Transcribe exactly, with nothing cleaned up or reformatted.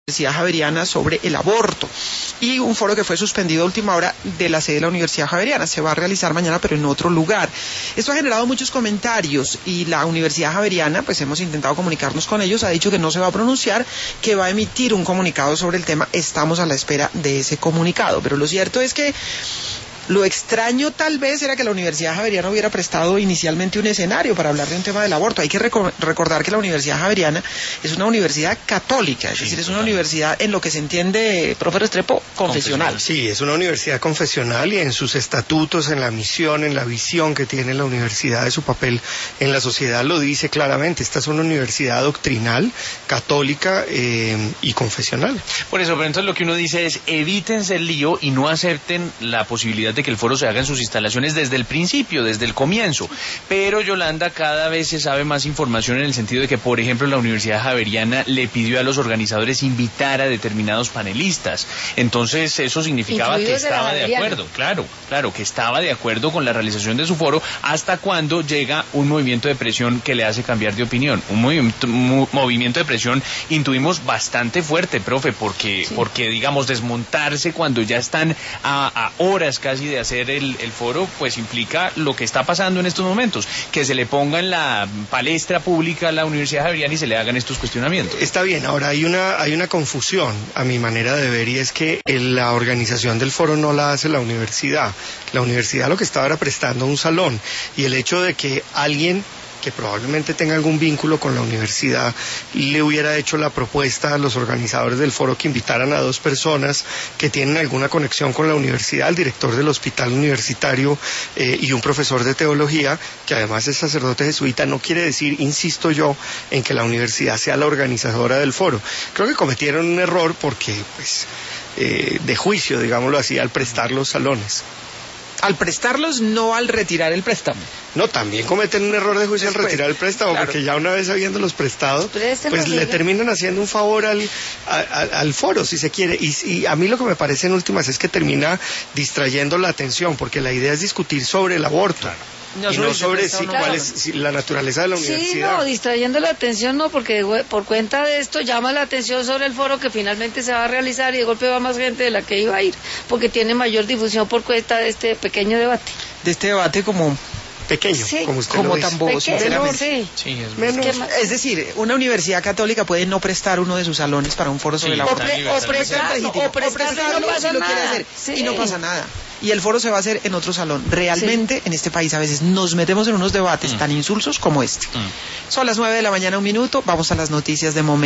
Universidad Javeriana sobre el aborto y un foro que fue suspendido a última hora de la sede de la Universidad Javeriana. Se va a realizar mañana pero en otro lugar. Esto ha generado muchos comentarios y la Universidad Javeriana, pues hemos intentado comunicarnos con ellos, ha dicho que no se va a pronunciar, que va a emitir un comunicado sobre el tema. Estamos a la espera de ese comunicado, pero lo cierto es que lo extraño tal vez era que la Universidad Javeriana hubiera prestado inicialmente un escenario para hablar de un tema del aborto. Hay que recordar que la Universidad Javeriana es una universidad católica, es sí, decir, es una universidad en lo que se entiende, profe Restrepo, confesional. Sí, es una universidad confesional y en sus estatutos, en la misión, en la visión que tiene la universidad de su papel en la sociedad lo dice claramente. Esta es una universidad doctrinal, católica eh, y confesional. Por eso, pero entonces lo que uno dice es evítense el lío y no acepten la posibilidad de que el foro se haga en sus instalaciones desde el principio, desde el comienzo. Pero, Yolanda, cada vez se sabe más información en el sentido de que, por ejemplo, la Universidad Javeriana le pidió a los organizadores invitar a determinados panelistas. Entonces, eso significaba que estaba de acuerdo, claro, claro, que estaba de acuerdo con la realización de su foro, hasta cuando llega un movimiento de presión que le hace cambiar de opinión. Un movimiento, un movimiento de presión intuimos bastante fuerte, profe, porque, sí. porque digamos, desmontarse cuando ya están a, a horas casi de hacer el, el foro, pues implica lo que está pasando en estos momentos, que se le ponga en la palestra pública a la Universidad Javeriana y se le hagan estos cuestionamientos. Está bien, ahora hay una, hay una confusión a mi manera de ver y es que la organización del foro no la hace la universidad. La universidad lo que estaba era prestando un salón y el hecho de que alguien que probablemente tenga algún vínculo con la universidad, le hubiera hecho la propuesta a los organizadores del foro que invitaran a dos personas que tienen alguna conexión con la universidad, el director del hospital universitario eh, y un profesor de teología, que además es sacerdote jesuita, no quiere decir, insisto yo, en que la universidad sea la organizadora del foro. Creo que cometieron un error porque, pues, eh, de juicio, digámoslo así, al prestar los salones. Al prestarlos, no al retirar el préstamo. No, también cometen un error de juicio Después, al retirar el préstamo, claro. Porque ya una vez habiéndolos prestado, pues le terminan haciendo un favor al, al, al foro, si se quiere. Y, y a mí lo que me parece en últimas es que termina distrayendo la atención, porque la idea es discutir sobre el aborto. Claro. No, y no sobre si, claro. cuál es si, la naturaleza de la universidad. Sí, no, distrayendo la atención no, porque por cuenta de esto llama la atención sobre el foro que finalmente se va a realizar y de golpe va más gente de la que iba a ir, porque tiene mayor difusión por cuenta de este pequeño debate. De este debate como pequeño, sí, como usted como lo tan bobo, sinceramente. Sí. Sí, es, Menos, es decir, una universidad católica puede no prestar uno de sus salones para un foro sobre sí, el aborto. O, pre, o prestarlo, o prestarlo, no pasa si lo nada. Quiere hacer, sí. Y no pasa nada. Y el foro se va a hacer en otro salón. Realmente, sí. En este país a veces nos metemos en unos debates mm. tan insulsos como este. Mm. Son las nueve de la mañana, un minuto. Vamos a las noticias de momento.